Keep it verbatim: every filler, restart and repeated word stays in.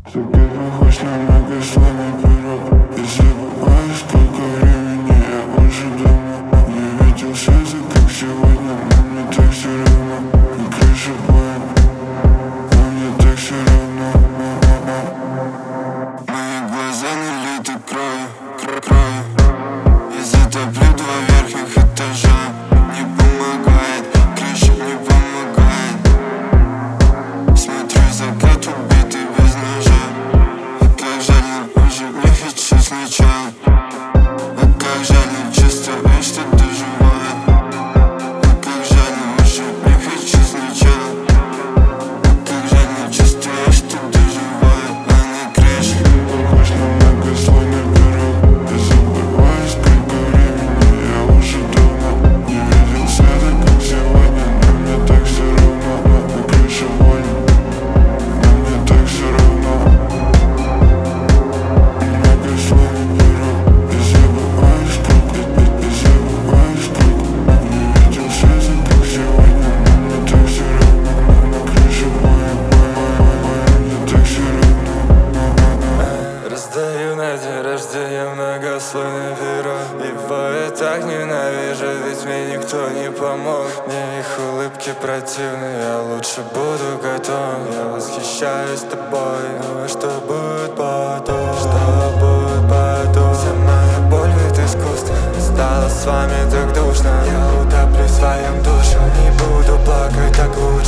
Закид похож на многослойный пирог. И забываю, сколько времени я уже давно не видел слезы, как сегодня. Но мне так все равно, на крыше поем. Но мне так все равно. Мои глаза налиты кровью, кро кровью. Я затоплю два верхних этажа. Не помогает, крыша не помогает. Смотрю закат убитый без ножа. И как жаль, но уже не хочу сначала. А как жаль, но чувствую, что ты живая. А как жаль, но уже не хочу сначала. А как жаль, но чувствую, что ты живая. А на крыше похож на многослойный пирог. Я забываю, сколько времени я уже давно не видел света, как сегодня. Но мне так все равно, на крыше больно. Но мне так все равно. Многослойный пирог. Я забываю, сколько, я забываю, сколько не видел света, как сегодня. Но мне так все равно, на крыше больно. Мне так все равно. Раздаю на день рождения многослойный пирог. Его я так ненавижу, ведь мне никто не помог. Мне их улыбки противны, я лучше буду готов. Я восхищаюсь тобой, ну а что будет потом? Что будет потом? Вся моя боль ведь искусство. Стало с вами так душно. Я утоплю в своем душе. Не буду плакать так лучше.